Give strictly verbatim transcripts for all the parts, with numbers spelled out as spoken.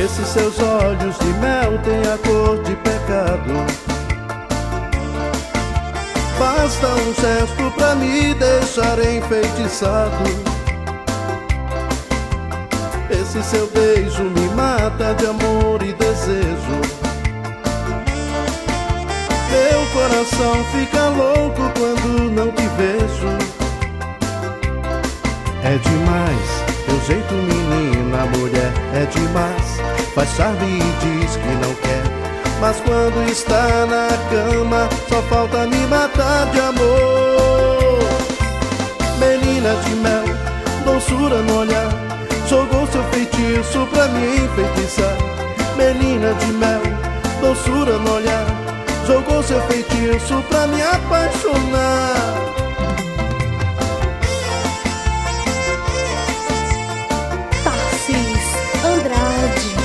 Esses seus olhos de mel têm a cor de pecado. Basta um gesto pra me deixar enfeitiçado. Esse seu beijo me mata de amor e desejo. Meu coração fica louco quando não te vejo. É demais teu jeito, menina, mulher, é demais. Faz charme e diz que não quer, mas quando está na cama só falta me matar de amor. Menina de mel, doçura no olhar, jogou seu feitiço pra me enfeitiçar. Menina de mel, doçura no olhar, jogou seu feitiço pra me apaixonar. Tarcís Andrade.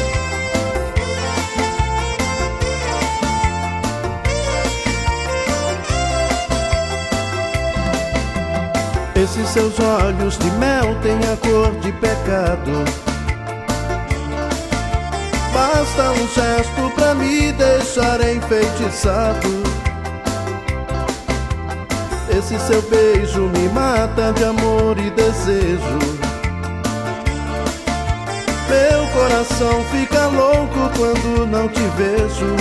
Esses seus olhos de mel têm a cor de pecado. Basta um gesto pra me deixar enfeitiçado. Esse seu beijo me mata de amor e desejo. Meu coração fica louco quando não te vejo.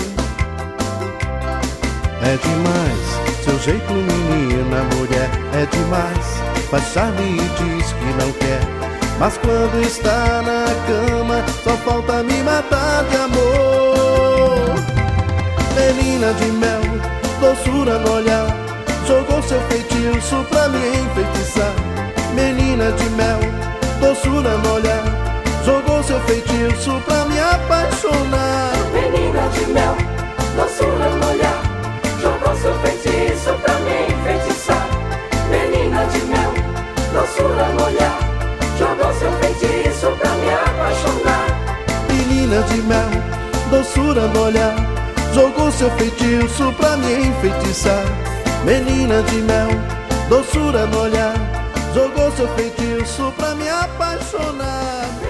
É demais seu jeito, menina, mulher, é demais. Faz charme e diz que não quer, mas quando está na cama só falta me matar de amor. Menina de mel, doçura no olhar, jogou seu feitiço pra me enfeitiçar. Menina de mel, doçura no olhar, jogou seu feitiço pra me apaixonar. Menina de mel, doçura no olhar, jogou seu feitiço pra me enfeitiçar. Menina de mel, doçura no olhar, jogou seu feitiço pra me apaixonar. Menina de mel, doçura no olhar, jogou seu feitiço pra me enfeitiçar. Menina de mel, doçura no olhar, jogou seu feitiço pra me apaixonar.